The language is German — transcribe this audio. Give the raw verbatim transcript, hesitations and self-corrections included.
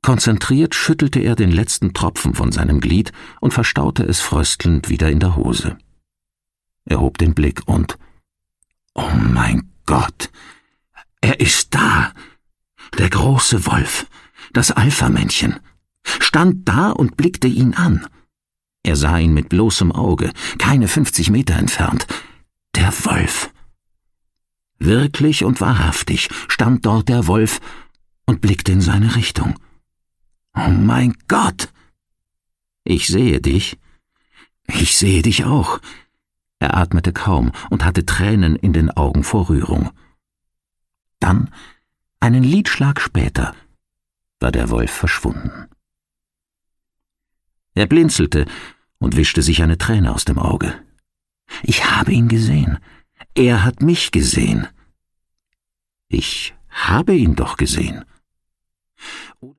Konzentriert schüttelte er den letzten Tropfen von seinem Glied und verstaute es fröstelnd wieder in der Hose. Er hob den Blick und »Oh mein Gott! Er ist da! Der große Wolf, das Alpha-Männchen, stand da und blickte ihn an. Er sah ihn mit bloßem Auge, keine fünfzig Meter entfernt. Der Wolf! Wirklich und wahrhaftig stand dort der Wolf und blickte in seine Richtung. »Oh mein Gott! Ich sehe dich. Ich sehe dich auch.« Er atmete kaum und hatte Tränen in den Augen vor Rührung. Dann, einen Liedschlag später, war der Wolf verschwunden. Er blinzelte und wischte sich eine Träne aus dem Auge. »Ich habe ihn gesehen. Er hat mich gesehen.« »Ich habe ihn doch gesehen.«